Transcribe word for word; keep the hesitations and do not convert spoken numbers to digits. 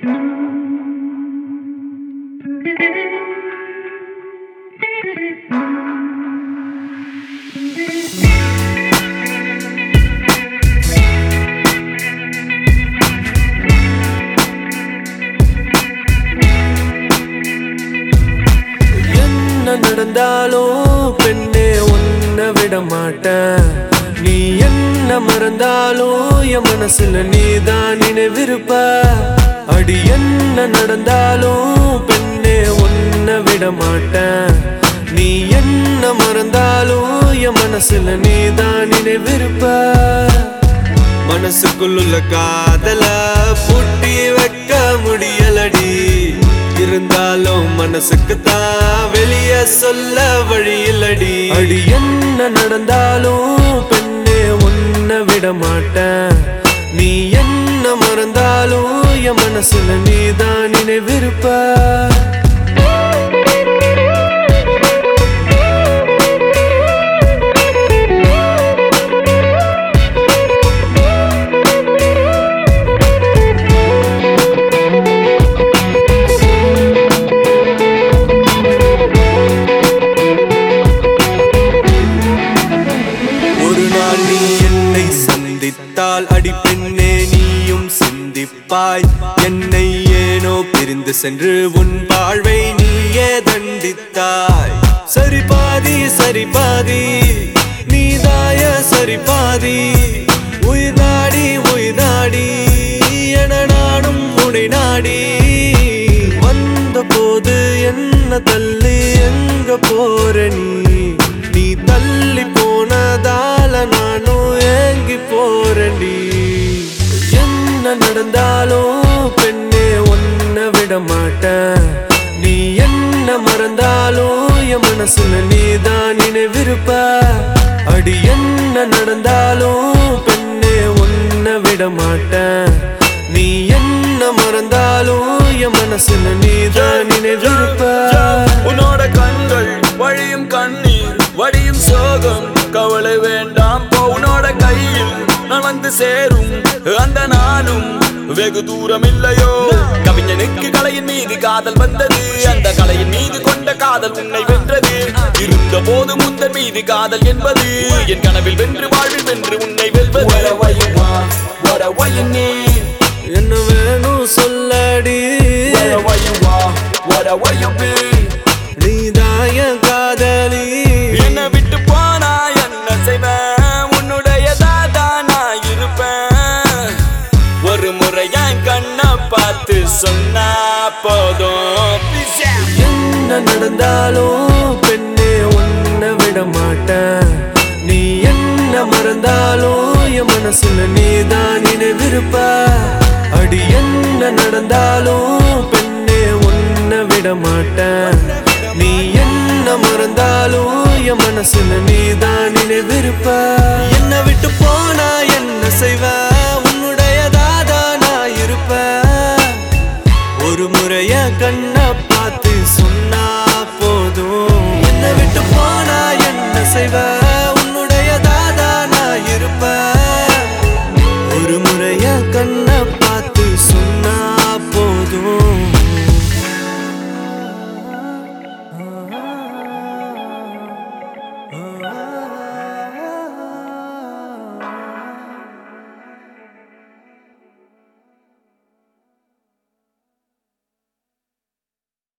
நடந்தாலும் பெண்ணே உன்னை விட மாட்டேன். நீ என்ன மறந்தாலும் என் மனசுல நீதான் நினைவிருப்ப. அடி என்ன நடந்தாலும் பெண்ணே உன்னை விட மாட்டேன். நீ என்ன மறந்தாலும் என் மனசுல நீதான் நினைவிருப்ப. மனசுக்குள்ள காதல பூட்டி வைக்க முடியலடி. இருந்தாலும் மனசுக்கு தான் வெளிய சொல்ல வழியிலடி. அடி என்ன நடந்தாலும் பெண்ணே உன்னை விட மாட்டேன். நீ என்ன மறந்தாலும் என் மனசுல நீதான் நினைவிருப்ப. அடி பெண்ணே நீயும் சிந்திப்பாய். என்னை ஏனோ பிரிந்து சென்று உன் வாழ்வை நீயே தண்டித்தாய். சரி பாதி சரி பாதி நீதாய சரி பாதி. உயிர் நாடி உயிர் நாடி என நானும் உனை நாடி. வந்த போது என்ன தள்ளி எங்க போற நீ? நீ தள்ளி போனதால நானும் ஏங்கி போறேன்டி. என்ன நடந்தாலும் பெண்ணே உன்னை விட மாட்டேன். நீ என்ன மறந்தாலும் என் மனசுல நீதான் நினைவிருப்ப. அடி என்ன நடந்தாலும் பெண்ணே உன்னை விட மாட்டேன். நீ என்ன மறந்தாலும் என் மனசுல நீதான் நினைவிருப்ப. உன்னோட கண்கள் வழியும் கண்ணீர் வடியும் சோகம் கவலை வேண்டாம். உன்னோட கையில் நான் வந்து சேரும் அந்த நாளும் வெகு தூரம் இல்லையோ. கவிஞனுக்கு கலையின் மீது காதல் வந்தது. அந்த கலையின் மீது கொண்ட காதல் உன்னை வென்றது. இருந்த போது முந்தன் மீது காதல் என்பது என் கனவில் வென்று வாழ்வில் வென்று உன்னை வெல்வது. என்ன வேணும் சொல்லடி. நீதாய காதலி. என்ன விட்டு போனா என்ன செய்வேன்? உன்னுடையதான் நான் இருப்பேன். ஒரு முறை என் கண்ணை பார்த்து சொன்னா போதும். என்ன நடந்தாலும் பெண்ணே உன்னை விட மாட்டேன். நீ என்ன மறந்தாலும் என் மனசுல நீதான் நினைவிருப்ப. அடி என்ன நடந்தாலும் பெண்ணே உன்னை விட மாட்டேன். நீ என்ன மறந்தாலும் என் மனசுல நீதான் நினைவிருப்ப. என்ன விட்டு போனா என்ன செய்வ? உன்னுடையதாதா நான் இருப்ப. ஒரு முறைய கண்ணை பார்த்து சொன்னா போதும். என்ன விட்டு போனா என்ன செய்வ?